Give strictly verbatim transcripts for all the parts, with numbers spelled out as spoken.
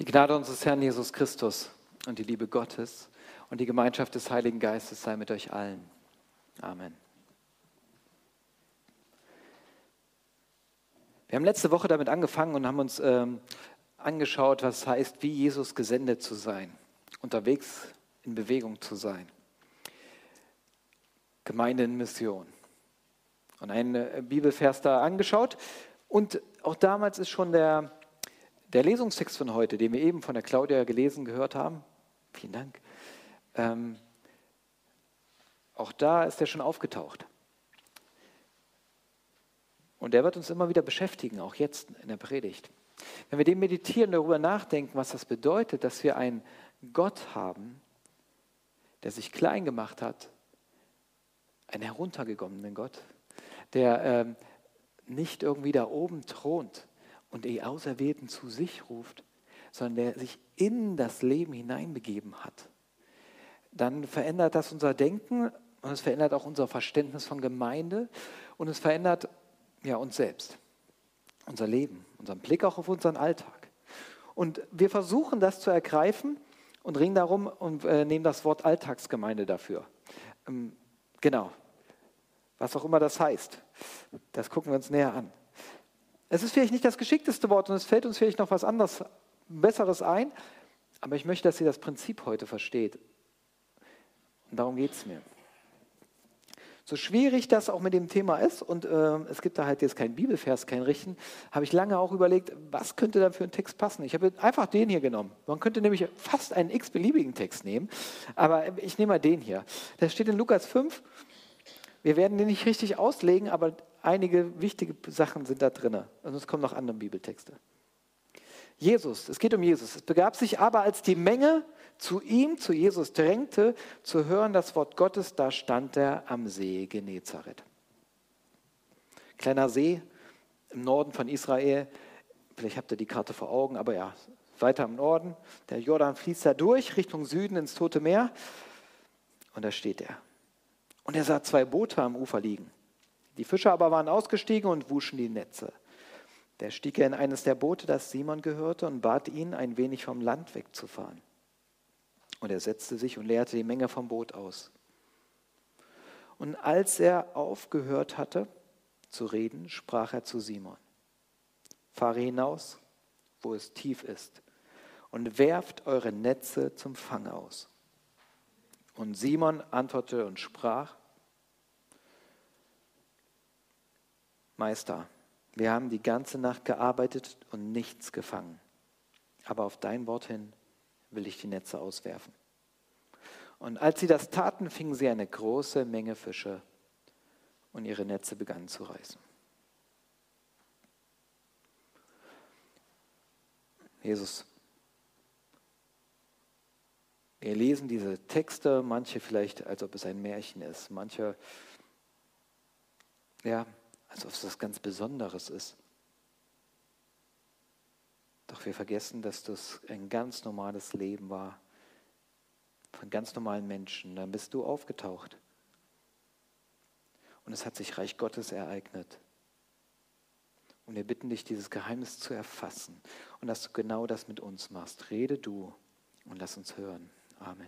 Die Gnade unseres Herrn Jesus Christus und die Liebe Gottes und die Gemeinschaft des Heiligen Geistes sei mit euch allen. Amen. Wir haben letzte Woche damit angefangen und haben uns ähm, angeschaut, was es heißt, wie Jesus gesendet zu sein, unterwegs in Bewegung zu sein. Gemeinde in Mission. Und einen äh, Bibelvers da angeschaut. Und auch damals ist schon der, der Lesungstext von heute, den wir eben von der Claudia gelesen gehört haben, vielen Dank, ähm, auch da ist er schon aufgetaucht. Und der wird uns immer wieder beschäftigen, auch jetzt in der Predigt. Wenn wir dem meditieren, darüber nachdenken, was das bedeutet, dass wir einen Gott haben, der sich klein gemacht hat, einen heruntergekommenen Gott, der ähm, nicht irgendwie da oben thront und die Auserwählten zu sich ruft, sondern der sich in das Leben hineinbegeben hat, dann verändert das unser Denken und es verändert auch unser Verständnis von Gemeinde und es verändert ja, uns selbst, unser Leben, unseren Blick auch auf unseren Alltag. Und wir versuchen das zu ergreifen und ringen darum und äh, nehmen das Wort Alltagsgemeinde dafür. Ähm, genau, was auch immer das heißt. Das gucken wir uns näher an. Es ist vielleicht nicht das geschickteste Wort und es fällt uns vielleicht noch was anderes, Besseres ein, aber ich möchte, dass ihr das Prinzip heute versteht. Und darum geht es mir. So schwierig das auch mit dem Thema ist und äh, es gibt da halt jetzt keinen Bibelvers, keinen richtigen, habe ich lange auch überlegt, was könnte da für einen Text passen. Ich habe einfach den hier genommen. Man könnte nämlich fast einen x-beliebigen Text nehmen, aber ich nehme mal den hier. Der steht in Lukas fünf. Wir werden den nicht richtig auslegen, aber einige wichtige Sachen sind da drin. Und es kommen noch andere Bibeltexte. Jesus, es geht um Jesus. Es begab sich aber, als die Menge zu ihm, zu Jesus drängte, zu hören das Wort Gottes, da stand er am See Genezareth. Kleiner See im Norden von Israel, vielleicht habt ihr die Karte vor Augen, aber ja, weiter im Norden. Der Jordan fließt da durch, Richtung Süden ins Tote Meer und da steht er. Und er sah zwei Boote am Ufer liegen. Die Fischer aber waren ausgestiegen und wuschen die Netze. Da stieg er in eines der Boote, das Simon gehörte, und bat ihn, ein wenig vom Land wegzufahren. Und er setzte sich und leerte die Menge vom Boot aus. Und als er aufgehört hatte zu reden, sprach er zu Simon: Fahre hinaus, wo es tief ist, und werft eure Netze zum Fang aus. Und Simon antwortete und sprach: Meister, wir haben die ganze Nacht gearbeitet und nichts gefangen. Aber auf dein Wort hin will ich die Netze auswerfen. Und als sie das taten, fingen sie eine große Menge Fische und ihre Netze begannen zu reißen. Jesus, wir lesen diese Texte, manche vielleicht, als ob es ein Märchen ist, manche, ja, als ob es was ganz Besonderes ist. Doch wir vergessen, dass das ein ganz normales Leben war, von ganz normalen Menschen. Dann bist du aufgetaucht. Und es hat sich Reich Gottes ereignet. Und wir bitten dich, dieses Geheimnis zu erfassen und dass du genau das mit uns machst. Rede du und lass uns hören. Amen.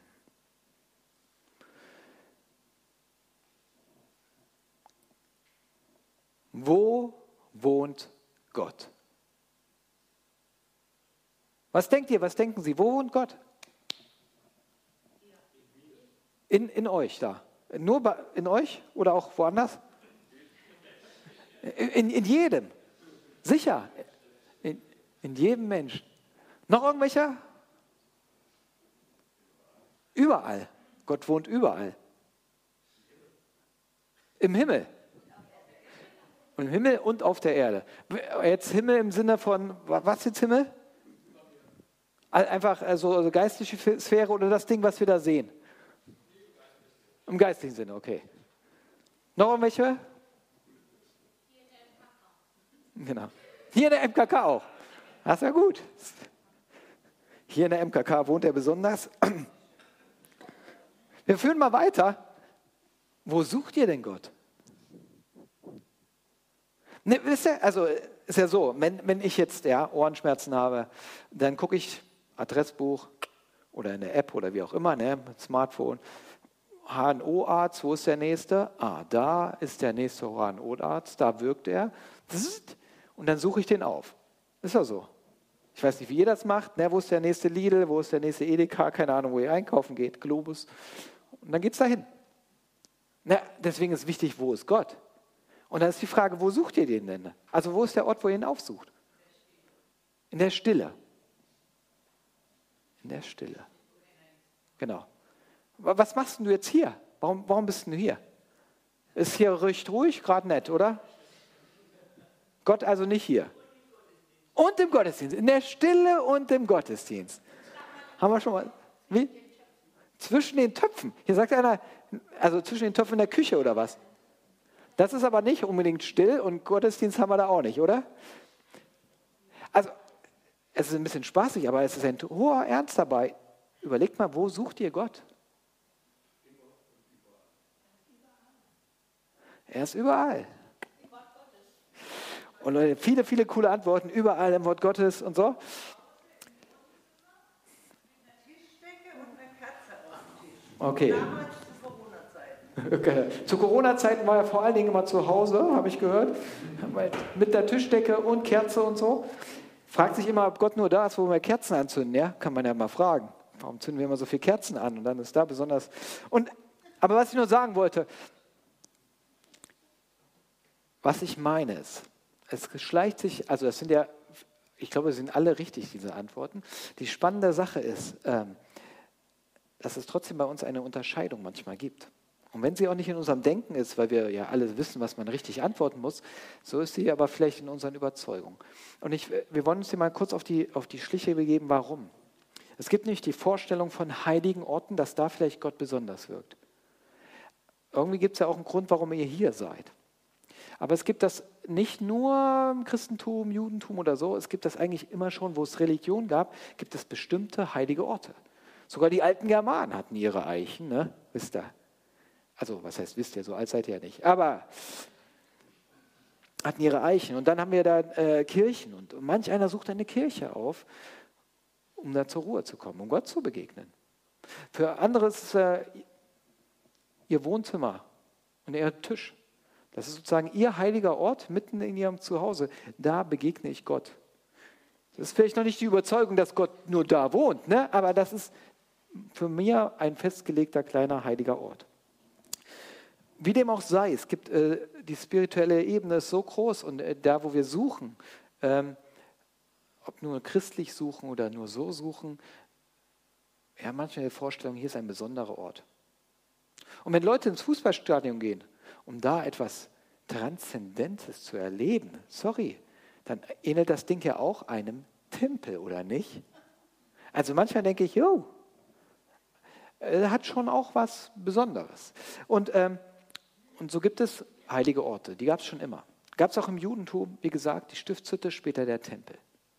Wo wohnt Gott? Was denkt ihr, was denken Sie? Wo wohnt Gott? In, in euch da. Nur bei, in euch oder auch woanders? In, in jedem. Sicher. In, in jedem Menschen. Noch irgendwelche? Überall. Gott wohnt überall. Im Himmel. Im Himmel und auf der Erde. Jetzt Himmel im Sinne von, was jetzt Himmel? Einfach also geistliche Sphäre oder das Ding, was wir da sehen? Im geistlichen Sinne, okay. Noch irgendwelche? Genau. Hier in der M K K auch. Das ist ja gut. Hier in der M K K wohnt er besonders. Wir führen mal weiter. Wo sucht ihr denn Gott? Ne, wisst ihr, also ist ja so, wenn, wenn ich jetzt ja, Ohrenschmerzen habe, dann gucke ich Adressbuch oder in der App oder wie auch immer, ne, mit Smartphone. H N O-Arzt, wo ist der nächste? Ah, da ist der nächste H N O-Arzt, da wirkt er. Und dann suche ich den auf. Ist ja so. Ich weiß nicht, wie ihr das macht. Ne? Wo ist der nächste Lidl, wo ist der nächste Edeka, keine Ahnung, wo ihr einkaufen geht, Globus. Und dann geht es dahin. Na, deswegen ist wichtig, wo ist Gott? Und dann ist die Frage, wo sucht ihr den denn? Also wo ist der Ort, wo ihr ihn aufsucht? In der Stille. In der Stille. Genau. Was machst du jetzt hier? Warum, warum bist du hier? Ist hier recht ruhig, gerade nett, oder? Gott also nicht hier. Und im Gottesdienst. In der Stille und im Gottesdienst. Haben wir schon mal. Wie? Zwischen den Töpfen. Hier sagt einer, also zwischen den Töpfen in der Küche oder was? Das ist aber nicht unbedingt still und Gottesdienst haben wir da auch nicht, oder? Also, es ist ein bisschen spaßig, aber es ist ein hoher Ernst dabei. Überlegt mal, wo sucht ihr Gott? Er ist überall. Und Leute, viele, viele coole Antworten, überall im Wort Gottes und so. Okay. Okay. Zu Corona-Zeiten war er vor allen Dingen immer zu Hause, habe ich gehört, mit der Tischdecke und Kerze und so. Fragt sich immer, ob Gott nur da ist, wo wir Kerzen anzünden. Ja, kann man ja mal fragen. Warum zünden wir immer so viele Kerzen an? Und dann ist da besonders. Und, aber was ich nur sagen wollte, was ich meine ist, es schleicht sich, also das sind ja, ich glaube, es sind alle richtig, diese Antworten. Die spannende Sache ist, ähm, dass es trotzdem bei uns eine Unterscheidung manchmal gibt. Und wenn sie auch nicht in unserem Denken ist, weil wir ja alle wissen, was man richtig antworten muss, so ist sie aber vielleicht in unseren Überzeugungen. Und ich, wir wollen uns hier mal kurz auf die, auf die Schliche begeben, warum. Es gibt nämlich die Vorstellung von heiligen Orten, dass da vielleicht Gott besonders wirkt. Irgendwie gibt es ja auch einen Grund, warum ihr hier seid. Aber es gibt das nicht nur im Christentum, Judentum oder so, es gibt das eigentlich immer schon, wo es Religion gab, gibt es bestimmte heilige Orte. Sogar die alten Germanen hatten ihre Eichen, ne? Wisst ihr? Also, was heißt, wisst ihr, so alt seid ihr ja nicht. Aber hatten ihre Eichen. Und dann haben wir da äh, Kirchen. Und manch einer sucht eine Kirche auf, um da zur Ruhe zu kommen, um Gott zu begegnen. Für andere ist es äh, ihr Wohnzimmer und ihr Tisch. Das ist sozusagen ihr heiliger Ort mitten in ihrem Zuhause. Da begegne ich Gott. Das ist vielleicht noch nicht die Überzeugung, dass Gott nur da wohnt, ne? Aber das ist für mich ein festgelegter kleiner heiliger Ort. Wie dem auch sei, es gibt äh, die spirituelle Ebene ist so groß und äh, da, wo wir suchen, ähm, ob nur christlich suchen oder nur so suchen, ja, manchmal die Vorstellung, hier ist ein besonderer Ort. Und wenn Leute ins Fußballstadion gehen, um da etwas Transzendentes zu erleben, sorry, dann ähnelt das Ding ja auch einem Tempel, oder nicht? Also manchmal denke ich, jo, er hat schon auch was Besonderes. Und, ähm, und so gibt es heilige Orte, die gab es schon immer. Gab es auch im Judentum, wie gesagt, die Stiftshütte, später der Tempel.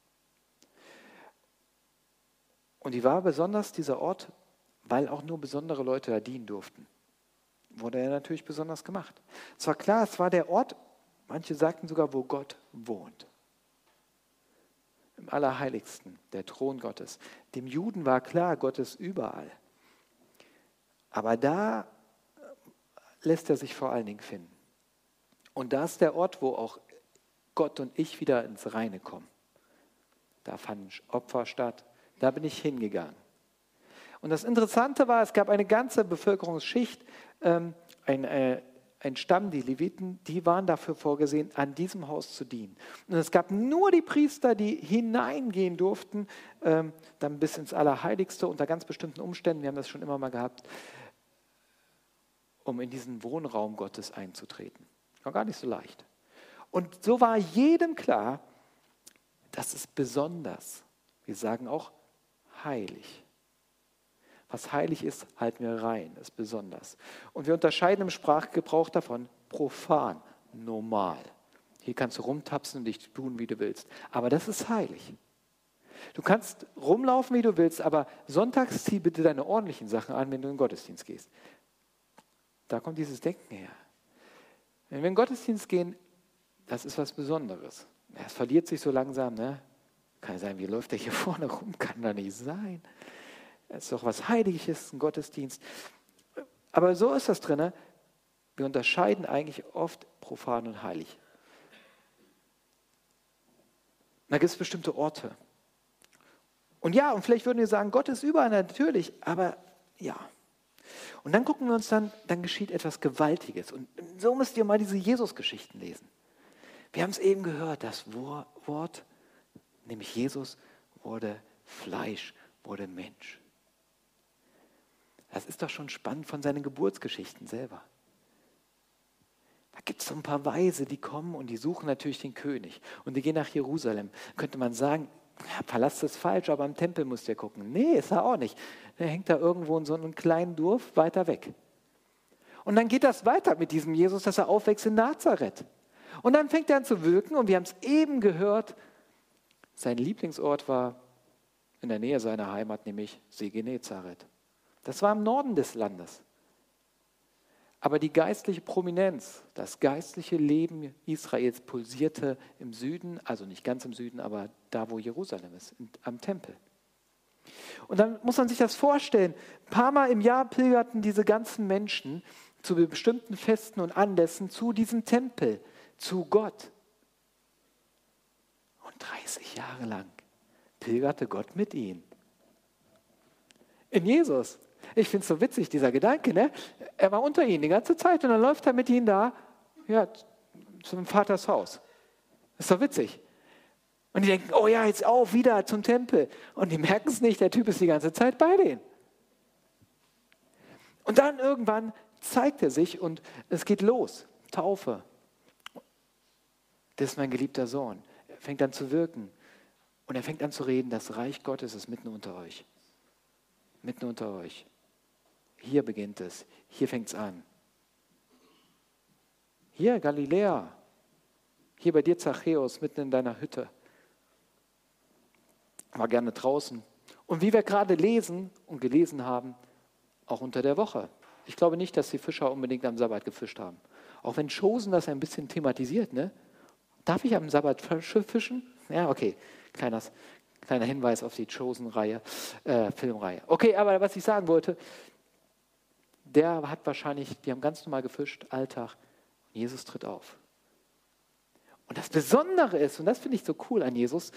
Und die war besonders, dieser Ort, weil auch nur besondere Leute da dienen durften. Wurde er natürlich besonders gemacht. Es war klar, es war der Ort, manche sagten sogar, wo Gott wohnt. Im Allerheiligsten, der Thron Gottes. Dem Juden war klar, Gott ist überall. Aber da lässt er sich vor allen Dingen finden. Und da ist der Ort, wo auch Gott und ich wieder ins Reine kommen. Da fanden Opfer statt, da bin ich hingegangen. Und das Interessante war, es gab eine ganze Bevölkerungsschicht, ähm, ein, äh, ein Stamm, die Leviten, die waren dafür vorgesehen, an diesem Haus zu dienen. Und es gab nur die Priester, die hineingehen durften, ähm, dann bis ins Allerheiligste unter ganz bestimmten Umständen, wir haben das schon immer mal gehabt, um in diesen Wohnraum Gottes einzutreten. War gar nicht so leicht. Und so war jedem klar, das ist besonders. Wir sagen auch heilig. Was heilig ist, halten wir rein, ist besonders. Und wir unterscheiden im Sprachgebrauch davon profan, normal. Hier kannst du rumtapsen und dich tun, wie du willst. Aber das ist heilig. Du kannst rumlaufen, wie du willst, aber sonntags zieh bitte deine ordentlichen Sachen an, wenn du in den Gottesdienst gehst. Da kommt dieses Denken her. Wenn wir in den Gottesdienst gehen, das ist was Besonderes. Es verliert sich so langsam, ne? Kann sein, wie läuft der hier vorne rum? Kann doch nicht sein. Es ist doch was Heiliges, ein Gottesdienst. Aber so ist das drin. Wir unterscheiden eigentlich oft profan und heilig. Da gibt es bestimmte Orte. Und ja, und vielleicht würden wir sagen, Gott ist überall natürlich, aber ja. Und dann gucken wir uns dann, dann geschieht etwas Gewaltiges. Und so müsst ihr mal diese Jesus-Geschichten lesen. Wir haben es eben gehört, das Wort, nämlich Jesus, wurde Fleisch, wurde Mensch. Das ist doch schon spannend von seinen Geburtsgeschichten selber. Da gibt es so ein paar Weise, die kommen und die suchen natürlich den König. Und die gehen nach Jerusalem. Könnte man sagen, ja, Palast ist falsch, aber am Tempel müsst ihr gucken. Nee, ist er auch nicht. Der hängt da irgendwo in so einem kleinen Dorf weiter weg. Und dann geht das weiter mit diesem Jesus, dass er aufwächst in Nazareth. Und dann fängt er an zu wirken und wir haben es eben gehört, sein Lieblingsort war in der Nähe seiner Heimat, nämlich See Genezareth. Das war im Norden des Landes. Aber die geistliche Prominenz, das geistliche Leben Israels pulsierte im Süden, also nicht ganz im Süden, aber da, wo Jerusalem ist, am Tempel. Und dann muss man sich das vorstellen, ein paar Mal im Jahr pilgerten diese ganzen Menschen zu bestimmten Festen und Anlässen zu diesem Tempel, zu Gott. Und dreißig Jahre lang pilgerte Gott mit ihnen. In Jesus. Ich finde es so witzig, dieser Gedanke, ne? Er war unter ihnen die ganze Zeit und dann läuft er mit ihnen da ja, zum Vaters Haus. Das ist doch witzig. Und die denken, oh ja, jetzt auf, wieder zum Tempel. Und die merken es nicht, der Typ ist die ganze Zeit bei denen. Und dann irgendwann zeigt er sich und es geht los. Taufe. Das ist mein geliebter Sohn. Er fängt an zu wirken. Und er fängt an zu reden, das Reich Gottes ist mitten unter euch. Mitten unter euch. Hier beginnt es. Hier fängt es an. Hier, Galiläa. Hier bei dir, Zachäus, mitten in deiner Hütte. War gerne draußen. Und wie wir gerade lesen und gelesen haben, auch unter der Woche. Ich glaube nicht, dass die Fischer unbedingt am Sabbat gefischt haben. Auch wenn Chosen das ein bisschen thematisiert, ne? Darf ich am Sabbat fischen? Ja, okay. Kleiner, kleiner Hinweis auf die Chosen-Reihe, äh, Filmreihe. Okay, aber was ich sagen wollte, der hat wahrscheinlich, die haben ganz normal gefischt, Alltag. Jesus tritt auf. Und das Besondere ist, und das finde ich so cool an Jesus,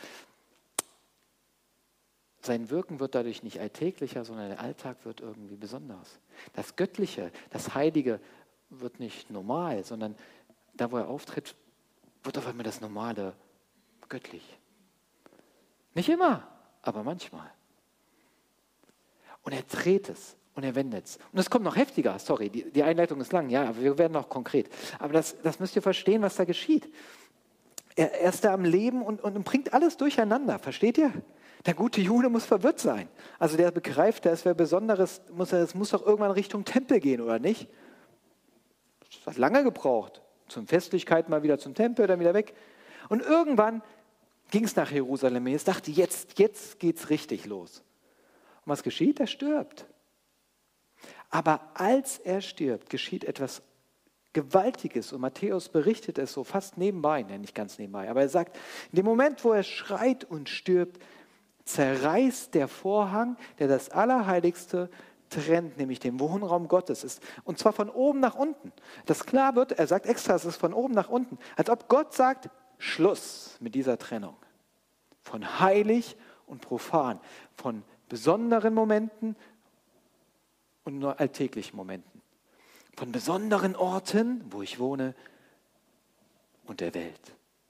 sein Wirken wird dadurch nicht alltäglicher, sondern der Alltag wird irgendwie besonders. Das Göttliche, das Heilige wird nicht normal, sondern da, wo er auftritt, wird auf einmal das Normale göttlich. Nicht immer, aber manchmal. Und er dreht es und er wendet es. Und es kommt noch heftiger, sorry, die, die Einleitung ist lang, ja, aber wir werden noch konkret. Aber das, das müsst ihr verstehen, was da geschieht. Er, er ist da am Leben und, und bringt alles durcheinander, versteht ihr? Der gute Jude muss verwirrt sein. Also der begreift, da ist wer Besonderes, muss er, es muss doch irgendwann Richtung Tempel gehen, oder nicht? Das hat lange gebraucht. Zum Festlichkeit mal wieder zum Tempel, dann wieder weg. Und irgendwann ging es nach Jerusalem. Ich dachte, jetzt, jetzt geht es richtig los. Und was geschieht? Er stirbt. Aber als er stirbt, geschieht etwas Gewaltiges. Und Matthäus berichtet es so fast nebenbei, ne, nicht ganz nebenbei. Aber er sagt, in dem Moment, wo er schreit und stirbt, zerreißt der Vorhang, der das Allerheiligste trennt, nämlich den Wohnraum Gottes ist. Und zwar von oben nach unten. Das klar wird, er sagt extra, es ist von oben nach unten. Als ob Gott sagt, Schluss mit dieser Trennung. Von heilig und profan. Von besonderen Momenten und nur alltäglichen Momenten. Von besonderen Orten, wo ich wohne, und der Welt.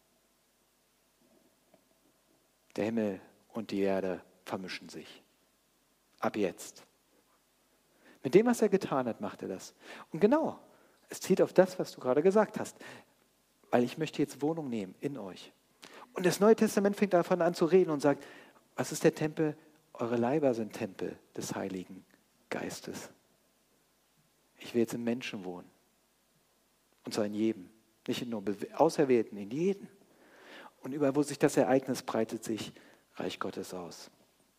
Der Himmel und die Erde vermischen sich. Ab jetzt. Mit dem, was er getan hat, macht er das. Und genau, es zielt auf das, was du gerade gesagt hast. Weil ich möchte jetzt Wohnung nehmen in euch. Und das Neue Testament fängt davon an zu reden und sagt, was ist der Tempel? Eure Leiber sind Tempel des Heiligen Geistes. Ich will jetzt im Menschen wohnen. Und zwar in jedem. Nicht nur Auserwählten, in jedem. Und überall, wo sich das Ereignis breitet sich Reich Gottes aus.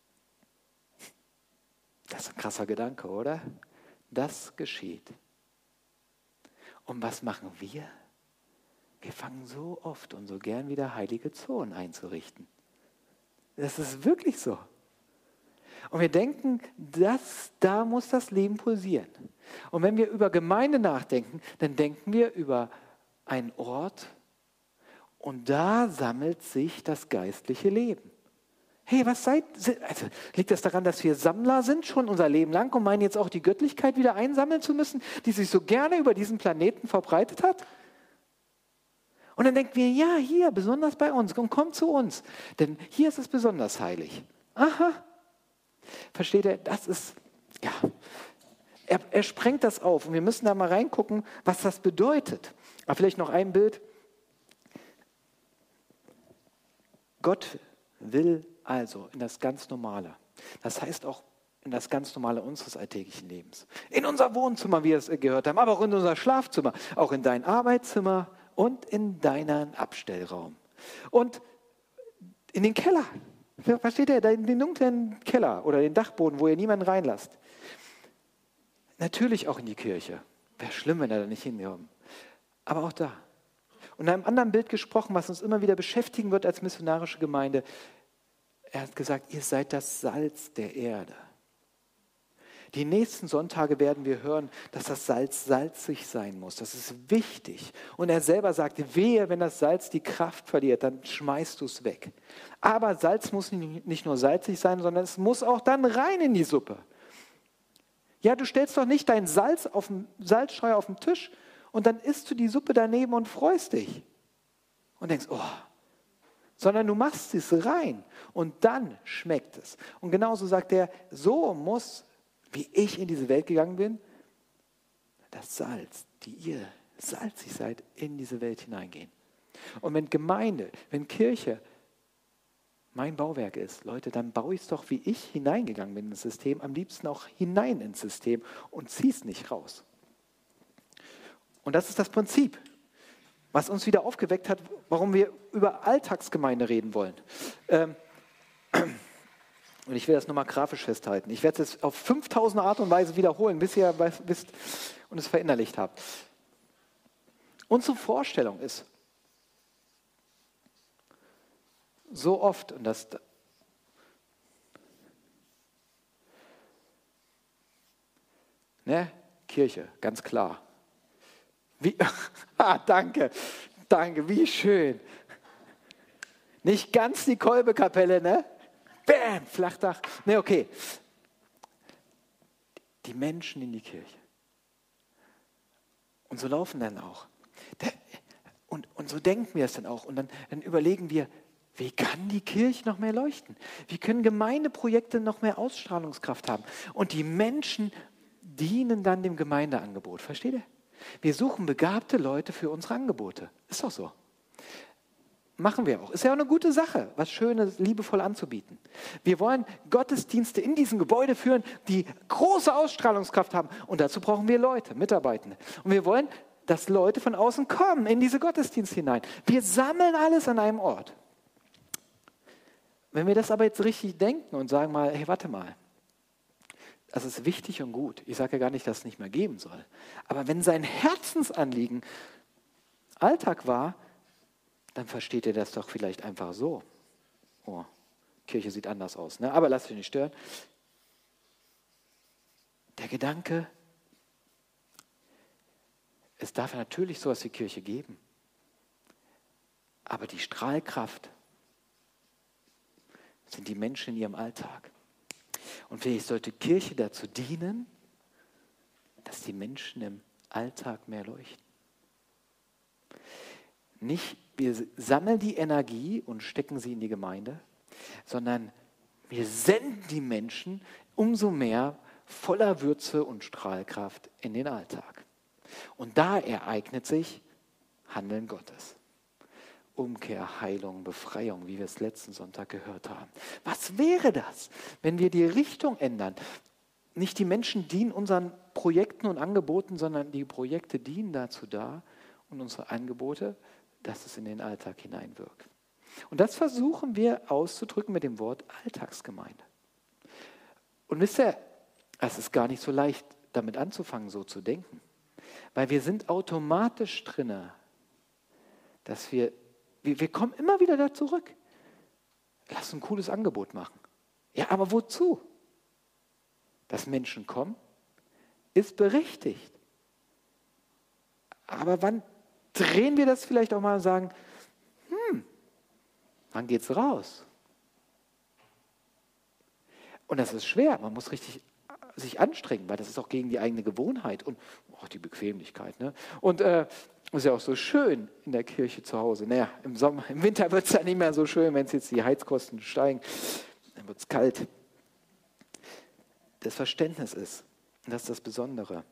Das ist ein krasser Gedanke, oder? Das geschieht. Und was machen wir? Wir fangen so oft und so gern wieder heilige Zonen einzurichten. Das ist wirklich so. Und wir denken, das, da muss das Leben pulsieren. Und wenn wir über Gemeinde nachdenken, dann denken wir über einen Ort und da sammelt sich das geistliche Leben. Hey, was seid, also liegt das daran, dass wir Sammler sind, schon unser Leben lang und meinen jetzt auch die Göttlichkeit wieder einsammeln zu müssen, die sich so gerne über diesen Planeten verbreitet hat? Und dann denken wir, ja, hier, besonders bei uns, und kommt zu uns, denn hier ist es besonders heilig. Aha, versteht ihr, das ist, ja, er, er sprengt das auf und wir müssen da mal reingucken, was das bedeutet. Aber vielleicht noch ein Bild. Gott will also in das ganz Normale, das heißt auch in das ganz Normale unseres alltäglichen Lebens, in unser Wohnzimmer, wie wir es gehört haben, aber auch in unser Schlafzimmer, auch in dein Arbeitszimmer und in deinen Abstellraum und in den Keller. Versteht ihr, in den dunklen Keller oder den Dachboden, wo ihr niemanden reinlasst. Natürlich auch in die Kirche. Wäre schlimm, wenn er da nicht hinkommt. Aber auch da. Und in einem anderen Bild gesprochen, was uns immer wieder beschäftigen wird als missionarische Gemeinde. Er hat gesagt, ihr seid das Salz der Erde. Die nächsten Sonntage werden wir hören, dass das Salz salzig sein muss. Das ist wichtig. Und er selber sagte, wehe, wenn das Salz die Kraft verliert, dann schmeißt du es weg. Aber Salz muss nicht nur salzig sein, sondern es muss auch dann rein in die Suppe. Ja, du stellst doch nicht dein Salz auf den Salzstreuer auf den Tisch und dann isst du die Suppe daneben und freust dich. Und denkst, oh, sondern du machst es rein und dann schmeckt es. Und genauso sagt er, so muss, wie ich in diese Welt gegangen bin, das Salz, die ihr salzig seid, in diese Welt hineingehen. Und wenn Gemeinde, wenn Kirche mein Bauwerk ist, Leute, dann baue ich es doch, wie ich hineingegangen bin ins System, am liebsten auch hinein ins System und ziehe es nicht raus. Und das ist das Prinzip, was uns wieder aufgeweckt hat, warum wir über Alltagsgemeinde reden wollen. Ähm, und ich will das nochmal grafisch festhalten. Ich werde es jetzt auf fünftausend Art und Weise wiederholen, bis ihr wisst und es verinnerlicht habt. Unsere Vorstellung ist, so oft, und das ne, Kirche, ganz klar. Wie, ah, danke, danke, wie schön. Nicht ganz die Kolbekapelle, ne? Bäm, Flachdach. Ne, okay. Die Menschen in die Kirche. Und so laufen dann auch. Und, und so denken wir es dann auch. Und dann, dann überlegen wir, wie kann die Kirche noch mehr leuchten? Wie können Gemeindeprojekte noch mehr Ausstrahlungskraft haben? Und die Menschen dienen dann dem Gemeindeangebot. Versteht ihr? Wir suchen begabte Leute für unsere Angebote. Ist doch so. Machen wir auch. Ist ja auch eine gute Sache, was Schönes, liebevoll anzubieten. Wir wollen Gottesdienste in diesem Gebäude führen, die große Ausstrahlungskraft haben. Und dazu brauchen wir Leute, Mitarbeitende. Und wir wollen, dass Leute von außen kommen in diese Gottesdienste hinein. Wir sammeln alles an einem Ort. Wenn wir das aber jetzt richtig denken und sagen mal, hey, warte mal, das ist wichtig und gut. Ich sage ja gar nicht, dass es nicht mehr geben soll. Aber wenn sein Herzensanliegen Alltag war, dann versteht ihr das doch vielleicht einfach so. Oh, Kirche sieht anders aus, ne? Aber lasst euch nicht stören. Der Gedanke, es darf natürlich sowas wie Kirche geben. Aber die Strahlkraft sind die Menschen in ihrem Alltag. Und vielleicht sollte Kirche dazu dienen, dass die Menschen im Alltag mehr leuchten. Nicht, wir sammeln die Energie und stecken sie in die Gemeinde, sondern wir senden die Menschen umso mehr voller Würze und Strahlkraft in den Alltag. Und da ereignet sich Handeln Gottes. Umkehr, Heilung, Befreiung, wie wir es letzten Sonntag gehört haben. Was wäre das, wenn wir die Richtung ändern? Nicht die Menschen dienen unseren Projekten und Angeboten, sondern die Projekte dienen dazu da und unsere Angebote, dass es in den Alltag hineinwirkt. Und das versuchen wir auszudrücken mit dem Wort Alltagsgemeinde. Und wisst ihr, es ist gar nicht so leicht, damit anzufangen, so zu denken. Weil wir sind automatisch drinne, dass wir Wir, wir kommen immer wieder da zurück. lass ein cooles Angebot machen. Ja, aber wozu? Dass Menschen kommen, ist berechtigt. Aber wann drehen wir das vielleicht auch mal und sagen, hm, wann geht's raus? Und das ist schwer, man muss richtig sich anstrengen, weil das ist auch gegen die eigene Gewohnheit und auch die Bequemlichkeit. Ne? Und äh, ist ja auch so schön in der Kirche zu Hause. Naja, im Sommer, im Winter wird es ja nicht mehr so schön, wenn es jetzt die Heizkosten steigen, dann wird es kalt. Das Verständnis ist, und das ist das Besondere,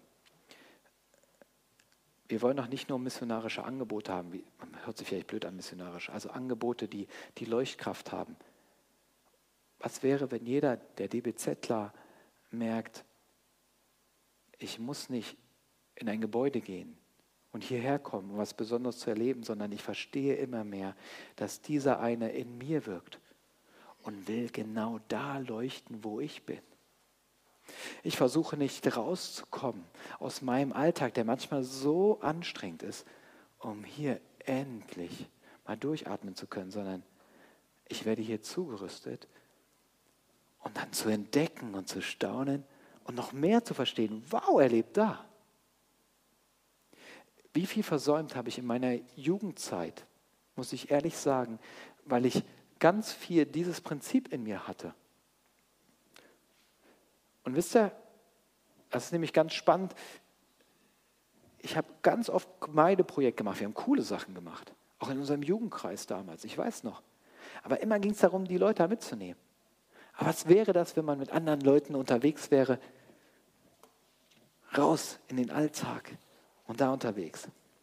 wir wollen doch nicht nur missionarische Angebote haben, wie, man hört sich vielleicht blöd an, missionarisch, also Angebote, die, die Leuchtkraft haben. Was wäre, wenn jeder, der DBZler, merkt, ich muss nicht in ein Gebäude gehen und hierher kommen, um was Besonderes zu erleben, sondern ich verstehe immer mehr, dass dieser eine in mir wirkt und will genau da leuchten, wo ich bin. Ich versuche nicht rauszukommen aus meinem Alltag, der manchmal so anstrengend ist, um hier endlich mal durchatmen zu können, sondern ich werde hier zugerüstet, und dann zu entdecken und zu staunen und noch mehr zu verstehen. Wow, er lebt da. Wie viel versäumt habe ich in meiner Jugendzeit, muss ich ehrlich sagen, weil ich ganz viel dieses Prinzip in mir hatte. Und wisst ihr, das ist nämlich ganz spannend, ich habe ganz oft Gemeindeprojekte gemacht, wir haben coole Sachen gemacht, auch in unserem Jugendkreis damals, ich weiß noch. Aber immer ging es darum, die Leute mitzunehmen. Aber was wäre das, wenn man mit anderen Leuten unterwegs wäre, raus in den Alltag und da unterwegs?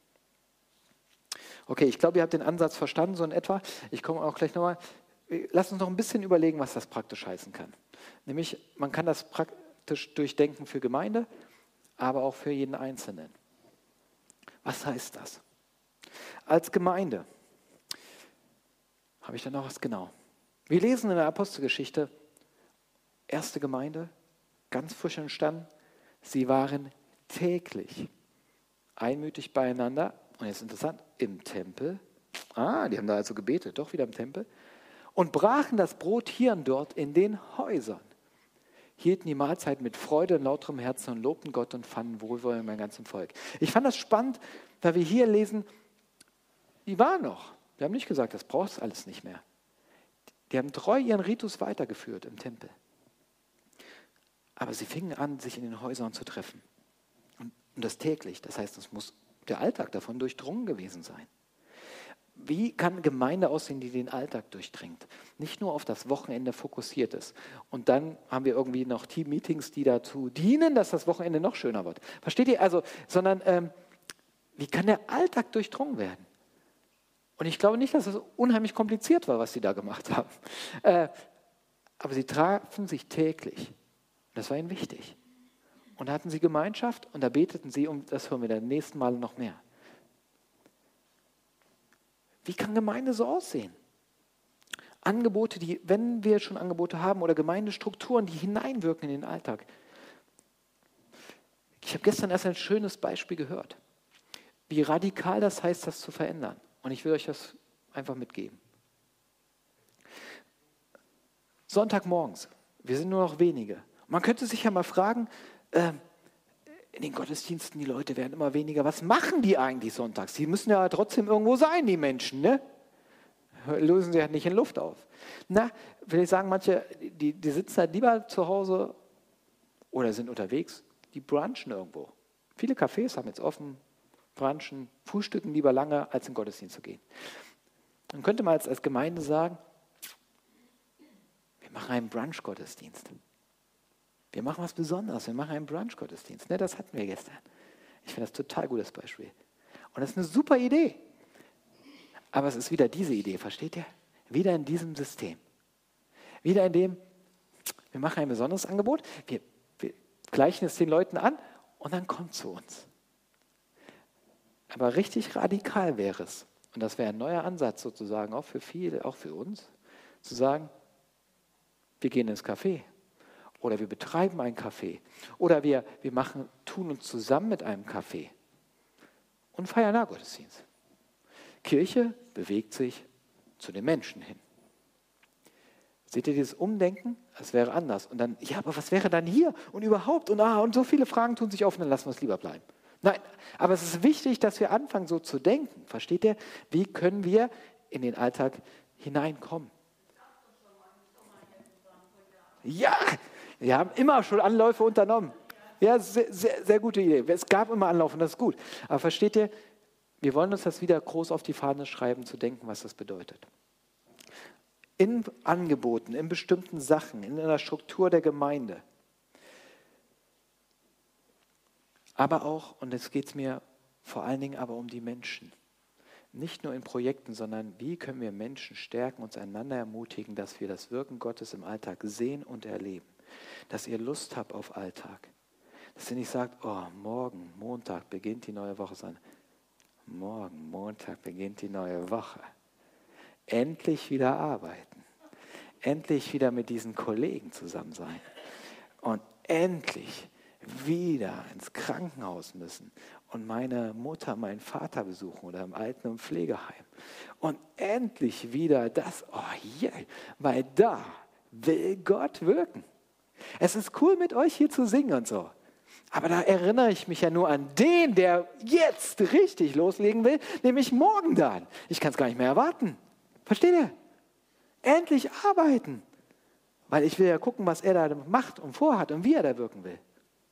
Okay, ich glaube, ihr habt den Ansatz verstanden, so in etwa. Ich komme auch gleich nochmal. Lass uns noch ein bisschen überlegen, was das praktisch heißen kann. Nämlich, man kann das praktisch durchdenken für Gemeinde, aber auch für jeden Einzelnen. Was heißt das? Als Gemeinde habe ich da noch was genau. Wir lesen in der Apostelgeschichte, erste Gemeinde, ganz frisch entstanden. Sie waren täglich einmütig beieinander. Und jetzt interessant, im Tempel. Ah, die haben da also gebetet, doch wieder im Tempel. Und brachen das Brot hier und dort in den Häusern. Hielten die Mahlzeit mit Freude und lauterem Herzen und lobten Gott und fanden Wohlwollen beim ganzen Volk. Ich fand das spannend, weil wir hier lesen, die waren noch. Wir haben nicht gesagt, das brauchst du alles nicht mehr. Die haben treu ihren Ritus weitergeführt im Tempel. Aber sie fingen an, sich in den Häusern zu treffen. Und, und das täglich. Das heißt, es muss der Alltag davon durchdrungen gewesen sein. Wie kann Gemeinde aussehen, die den Alltag durchdringt? Nicht nur auf das Wochenende fokussiert ist. Und dann haben wir irgendwie noch Team-Meetings, die dazu dienen, dass das Wochenende noch schöner wird. Versteht ihr? Also, sondern ähm, wie kann der Alltag durchdrungen werden? Und ich glaube nicht, dass es unheimlich kompliziert war, was sie da gemacht haben. Äh, aber sie trafen sich täglich. Das war ihnen wichtig. Und da hatten sie Gemeinschaft und da beteten sie, und das hören wir dann nächsten Mal noch mehr. Wie kann Gemeinde so aussehen? Angebote, die, wenn wir schon Angebote haben, oder Gemeindestrukturen, die hineinwirken in den Alltag. Ich habe gestern erst ein schönes Beispiel gehört, wie radikal das heißt, das zu verändern. Und ich will euch das einfach mitgeben. Sonntagmorgens, wir sind nur noch wenige. Man könnte sich ja mal fragen, äh, in den Gottesdiensten, die Leute werden immer weniger. Was machen die eigentlich sonntags? Die müssen ja trotzdem irgendwo sein, die Menschen, ne? Lösen sie halt nicht in Luft auf. Na, will ich sagen, manche, die, die sitzen halt lieber zu Hause oder sind unterwegs, die brunchen irgendwo. Viele Cafés haben jetzt offen, brunchen, frühstücken lieber lange, als in den Gottesdienst zu gehen. Dann könnte man jetzt als Gemeinde sagen, wir machen einen Brunch-Gottesdienst. Wir machen was Besonderes, wir machen einen Brunch-Gottesdienst. Ne, das hatten wir gestern. Ich finde das ein total gutes Beispiel. Und das ist eine super Idee. Aber es ist wieder diese Idee, versteht ihr? Wieder in diesem System. Wieder in dem, wir machen ein besonderes Angebot, wir, wir gleichen es den Leuten an und dann kommt zu uns. Aber richtig radikal wäre es, und das wäre ein neuer Ansatz sozusagen, auch für viele, auch für uns, zu sagen, wir gehen ins Café. Oder wir betreiben ein Café. Oder wir, wir machen, tun uns zusammen mit einem Café und feiern Nahgottesdienst. Kirche bewegt sich zu den Menschen hin. Seht ihr dieses Umdenken? Es wäre anders. Und dann, ja, aber was wäre dann hier und überhaupt? Und, ah, und so viele Fragen tun sich auf, dann lassen wir es lieber bleiben. Nein, aber es ist wichtig, dass wir anfangen, so zu denken. Versteht ihr? Wie können wir in den Alltag hineinkommen? Ja, wir haben immer schon Anläufe unternommen. Ja, sehr, sehr, sehr gute Idee. Es gab immer Anlauf und das ist gut. Aber versteht ihr, wir wollen uns das wieder groß auf die Fahne schreiben, zu denken, was das bedeutet. In Angeboten, in bestimmten Sachen, in einer Struktur der Gemeinde. Aber auch, und jetzt geht es mir vor allen Dingen aber um die Menschen. Nicht nur in Projekten, sondern wie können wir Menschen stärken, uns einander ermutigen, dass wir das Wirken Gottes im Alltag sehen und erleben. Dass ihr Lust habt auf Alltag. Dass ihr nicht sagt, oh, morgen, Montag beginnt die neue Woche, sondern morgen, Montag beginnt die neue Woche. Endlich wieder arbeiten. Endlich wieder mit diesen Kollegen zusammen sein. Und endlich wieder ins Krankenhaus müssen und meine Mutter, meinen Vater besuchen oder im Alten- und Pflegeheim. Und endlich wieder das, oh je, yeah, weil da will Gott wirken. Es ist cool, mit euch hier zu singen und so. Aber da erinnere ich mich ja nur an den, der jetzt richtig loslegen will, nämlich morgen dann. Ich kann es gar nicht mehr erwarten. Versteht ihr? Endlich arbeiten. Weil ich will ja gucken, was er da macht und vorhat und wie er da wirken will.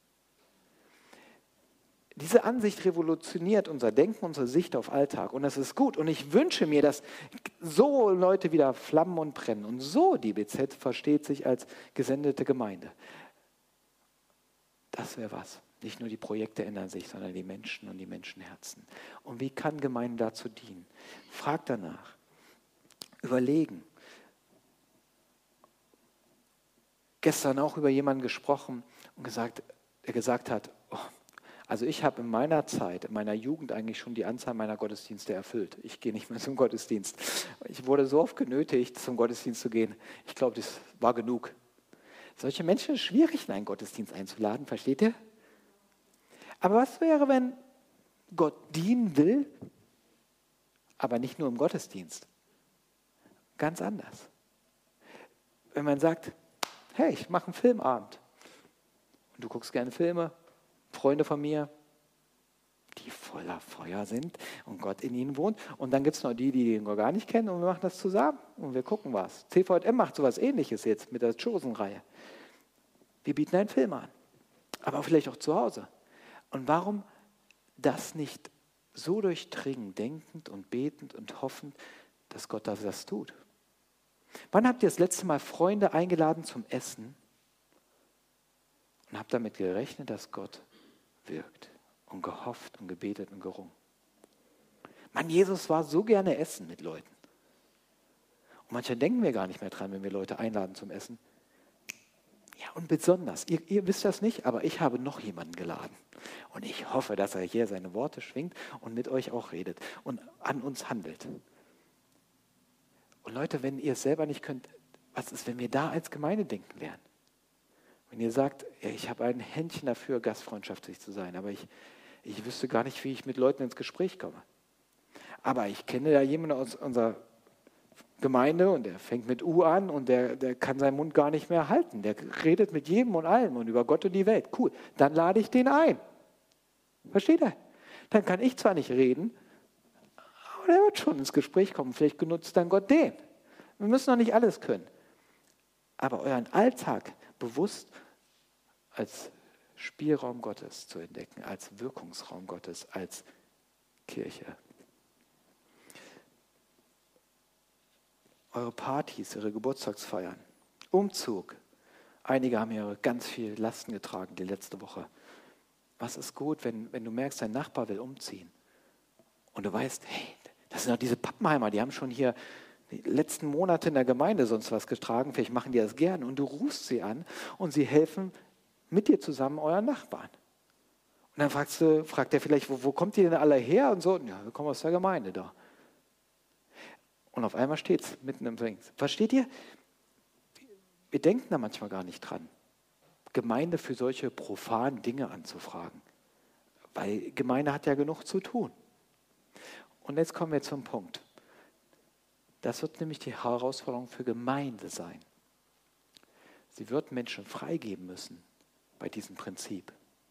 Diese Ansicht revolutioniert unser Denken, unsere Sicht auf Alltag. Und das ist gut. Und ich wünsche mir, dass so Leute wieder flammen und brennen. Und so die B Z versteht sich als gesendete Gemeinde. Das wäre was. Nicht nur die Projekte ändern sich, sondern die Menschen und die Menschenherzen. Und wie kann Gemeinde dazu dienen? Fragt danach. Überlegen. Gestern auch über jemanden gesprochen und gesagt, der gesagt hat, oh, also ich habe in meiner Zeit, in meiner Jugend eigentlich schon die Anzahl meiner Gottesdienste erfüllt. Ich gehe nicht mehr zum Gottesdienst. Ich wurde so oft genötigt, zum Gottesdienst zu gehen. Ich glaube, das war genug. Solche Menschen ist schwierig, in einen Gottesdienst einzuladen, versteht ihr? Aber was wäre, wenn Gott dienen will, aber nicht nur im Gottesdienst? Ganz anders. Wenn man sagt, hey, ich mache einen Filmabend. Und du guckst gerne Filme, Freunde von mir, die voller Feuer sind und Gott in ihnen wohnt. Und dann gibt es noch die, die ihn gar nicht kennen und wir machen das zusammen und wir gucken was. C V J M macht sowas Ähnliches jetzt mit der Chosen-Reihe. Wir bieten einen Film an, aber vielleicht auch zu Hause. Und warum das nicht so durchdringen, denkend und betend und hoffend, dass Gott das tut? Wann habt ihr das letzte Mal Freunde eingeladen zum Essen und habt damit gerechnet, dass Gott wirkt und gehofft und gebetet und gerungen? Mann, Jesus war so gerne essen mit Leuten. Und manchmal denken wir gar nicht mehr dran, wenn wir Leute einladen zum Essen. Ja, und besonders, ihr, ihr wisst das nicht, aber ich habe noch jemanden geladen. Und ich hoffe, dass er hier seine Worte schwingt und mit euch auch redet und an uns handelt. Und Leute, wenn ihr es selber nicht könnt, was ist, wenn wir da als Gemeinde denken lernen? Wenn ihr sagt, ja, ich habe ein Händchen dafür, gastfreundschaftlich zu sein, aber ich, ich wüsste gar nicht, wie ich mit Leuten ins Gespräch komme. Aber ich kenne ja jemanden aus unserer Gemeinde und der fängt mit U an und der, der kann seinen Mund gar nicht mehr halten. Der redet mit jedem und allem und über Gott und die Welt. Cool, dann lade ich den ein. Versteht ihr? Dann kann ich zwar nicht reden, aber der wird schon ins Gespräch kommen. Vielleicht genutzt dann Gott den. Wir müssen noch nicht alles können. Aber euren Alltag bewusst als Spielraum Gottes zu entdecken, als Wirkungsraum Gottes, als Kirche. Eure Partys, eure Geburtstagsfeiern, Umzug. Einige haben hier ganz viel Lasten getragen die letzte Woche. Was ist gut, wenn, wenn du merkst, dein Nachbar will umziehen und du weißt, hey, das sind doch diese Pappenheimer, die haben schon hier die letzten Monate in der Gemeinde sonst was getragen, vielleicht machen die das gerne und du rufst sie an und sie helfen mit dir zusammen euren Nachbarn. Und dann fragst du, fragt er vielleicht, wo, wo kommt ihr denn alle her? Und so, ja, wir kommen aus der Gemeinde da. Und auf einmal steht es mitten im Ring. Versteht ihr? Wir denken da manchmal gar nicht dran, Gemeinde für solche profanen Dinge anzufragen. Weil Gemeinde hat ja genug zu tun. Und jetzt kommen wir zum Punkt. Das wird nämlich die Herausforderung für Gemeinde sein. Sie wird Menschen freigeben müssen bei diesem Prinzip.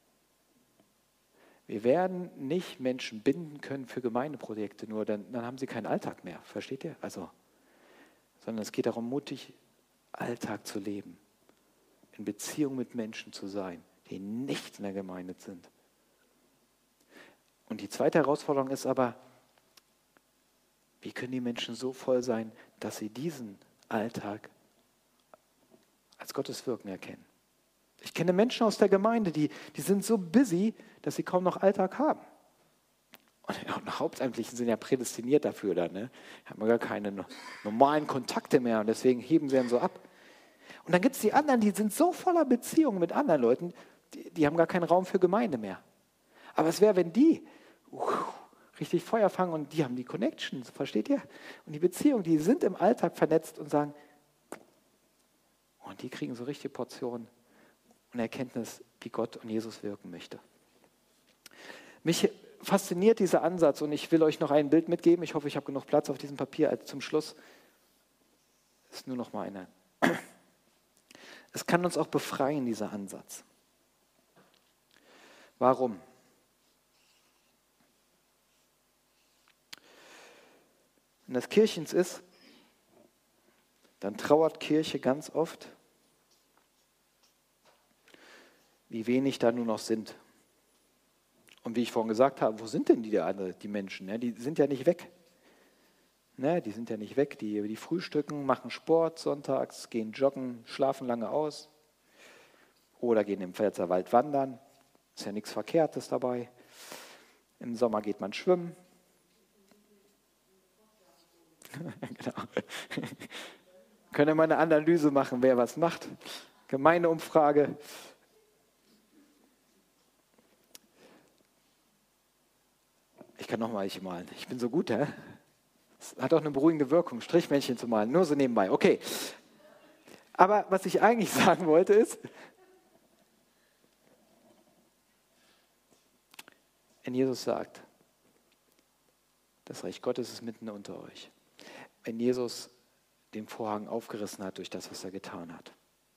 Wir werden nicht Menschen binden können für Gemeindeprojekte, nur dann, dann haben sie keinen Alltag mehr, versteht ihr? Also, sondern es geht darum, mutig Alltag zu leben, in Beziehung mit Menschen zu sein, die nicht in der Gemeinde sind. Und die zweite Herausforderung ist aber, wie können die Menschen so voll sein, dass sie diesen Alltag als Gottes Wirken erkennen? Ich kenne Menschen aus der Gemeinde, die, die sind so busy, dass sie kaum noch Alltag haben. Und ja, und Hauptamtlichen sind ja prädestiniert dafür dann, ne? Haben gar keine normalen Kontakte mehr und deswegen heben sie dann so ab. Und dann gibt es die anderen, die sind so voller Beziehungen mit anderen Leuten, die, die haben gar keinen Raum für Gemeinde mehr. Aber es wäre, wenn die uh, richtig Feuer fangen und die haben die Connections, versteht ihr? Und die Beziehungen, die sind im Alltag vernetzt und sagen, und die kriegen so richtige Portionen und Erkenntnis, wie Gott und Jesus wirken möchte. Mich fasziniert dieser Ansatz und ich will euch noch ein Bild mitgeben. Ich hoffe, ich habe genug Platz auf diesem Papier. Also zum Schluss ist nur noch mal eine. Es kann uns auch befreien, dieser Ansatz. Warum? Wenn das Kirchens ist, dann trauert Kirche ganz oft, wie wenig da nur noch sind. Und wie ich vorhin gesagt habe, wo sind denn die, die Menschen? Die sind ja nicht weg. Die sind ja nicht weg. Die, die frühstücken, machen Sport sonntags, gehen joggen, schlafen lange aus oder gehen im Pfälzerwald wandern. Ist ja nichts Verkehrtes dabei. Im Sommer geht man schwimmen. Genau. Können wir mal eine Analyse machen, wer was macht. Gemeindeumfrage. Ich kann noch mal ich malen. Ich bin so gut, hä? Das hat auch eine beruhigende Wirkung, Strichmännchen zu malen. Nur so nebenbei. Okay. Aber was ich eigentlich sagen wollte ist, wenn Jesus sagt, das Reich Gottes ist mitten unter euch. Wenn Jesus den Vorhang aufgerissen hat durch das, was er getan hat.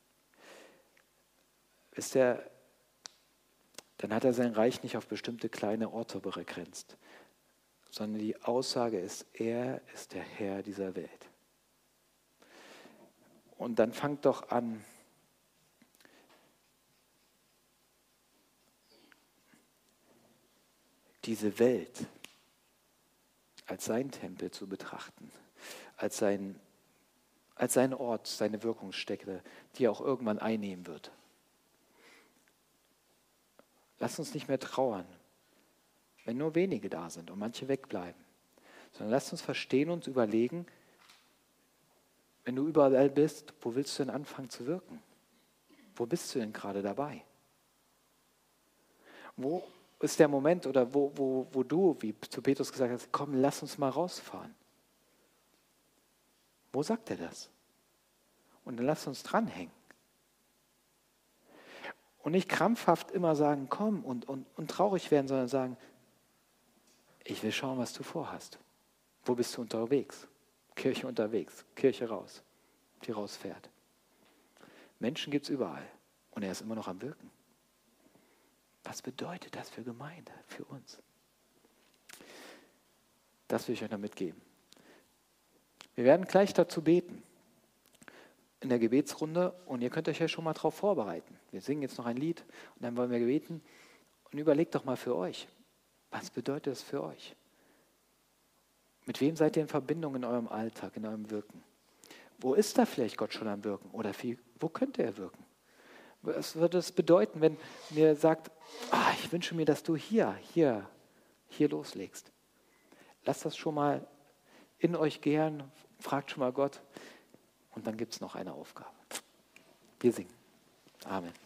Wisst ihr, dann hat er sein Reich nicht auf bestimmte kleine Orte begrenzt, sondern die Aussage ist, er ist der Herr dieser Welt. Und dann fangt doch an, diese Welt als sein Tempel zu betrachten, als sein, als sein Ort, seine Wirkungsstätte, die er auch irgendwann einnehmen wird. Lasst uns nicht mehr trauern, wenn nur wenige da sind und manche wegbleiben, sondern lasst uns verstehen und überlegen, wenn du überall bist, wo willst du denn anfangen zu wirken? Wo bist du denn gerade dabei? Wo ist der Moment oder wo, wo, wo du, wie zu Petrus gesagt hast, komm, lass uns mal rausfahren? Wo sagt er das? Und dann lass uns dranhängen. Und nicht krampfhaft immer sagen, komm und, und, und traurig werden, sondern sagen, ich will schauen, was du vorhast. Wo bist du unterwegs? Kirche unterwegs, Kirche raus, die rausfährt. Menschen gibt es überall und er ist immer noch am Wirken. Was bedeutet das für Gemeinde, für uns? Das will ich euch noch mitgeben. Wir werden gleich dazu beten in der Gebetsrunde und ihr könnt euch ja schon mal darauf vorbereiten. Wir singen jetzt noch ein Lied und dann wollen wir beten und überlegt doch mal für euch, was bedeutet das für euch? Mit wem seid ihr in Verbindung in eurem Alltag, in eurem Wirken? Wo ist da vielleicht Gott schon am Wirken oder viel, wo könnte er wirken? Was würde es bedeuten, wenn mir sagt, ah, ich wünsche mir, dass du hier, hier, hier loslegst? Lasst das schon mal in euch gären, fragt schon mal Gott und dann gibt es noch eine Aufgabe. Wir singen. Amen.